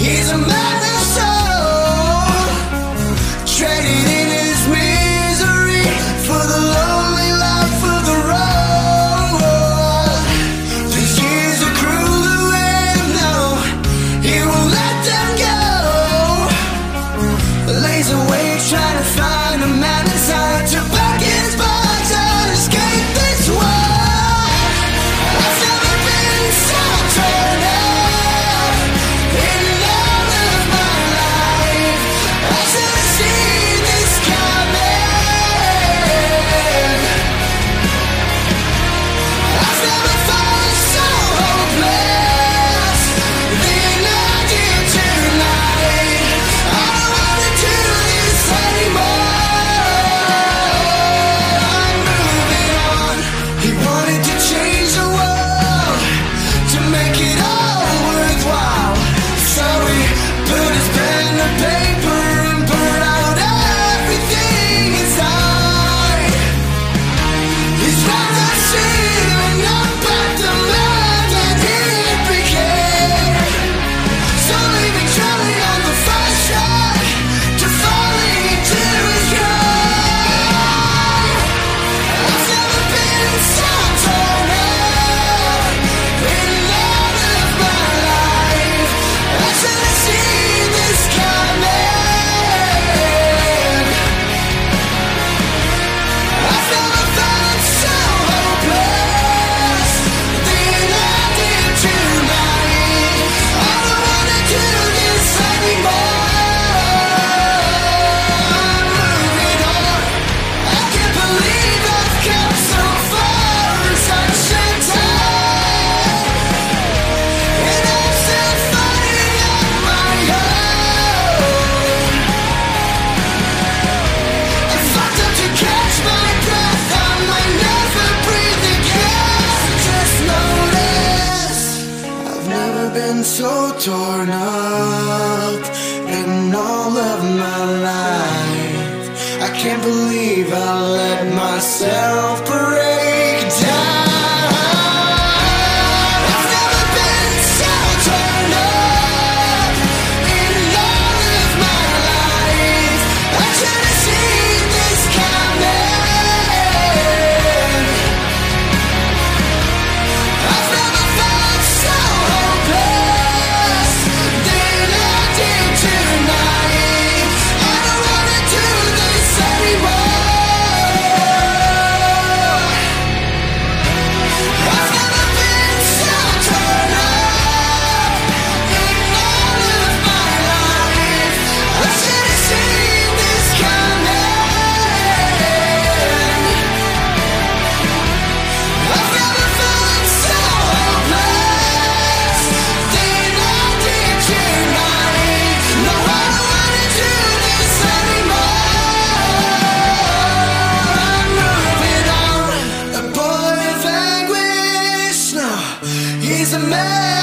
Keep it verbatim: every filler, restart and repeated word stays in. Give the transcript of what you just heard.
He's a man of soul, trading in his misery for the lonely life of the road. These years are cruel and no, he won't let them go. Lays awake trying to find a man inside to pack his bags and escape this world. I've never been so torn up in all of my life. I should have seen this coming. I've never felt so hopeless than I did tonight. I don't wanna do this anymore. I'm moving on. He wanted to change the world to make it all worthwhile. So he put his pen to paper and burned out everything inside. He's rather sailing up at the man that he became. So leaving Charlie on the fast track to falling to his grave. I've never been so torn up in all of my life. I should have seen this coming. I've never felt so hopeless than I did tonight. I don't wanna do this anymore. I'm moving on. I can't believe I've come so far in such a time, and I'm still fighting on my own. I fucked up to catch my breath. I might never breathe again. Just notice I've never been so torn up in all of my life. I can't believe I let myself break down. I've never been so torn up in all of my life. I should have seen this coming. I've never felt so hopeless than I did tonight. I don't wanna do this anymore. I've never been so torn up in all of my life. I should have seen this coming. I've never felt so hopeless than I did tonight. No, I don't wanna do this anymore. I'm moving on. A boy of anguish, no, he's a man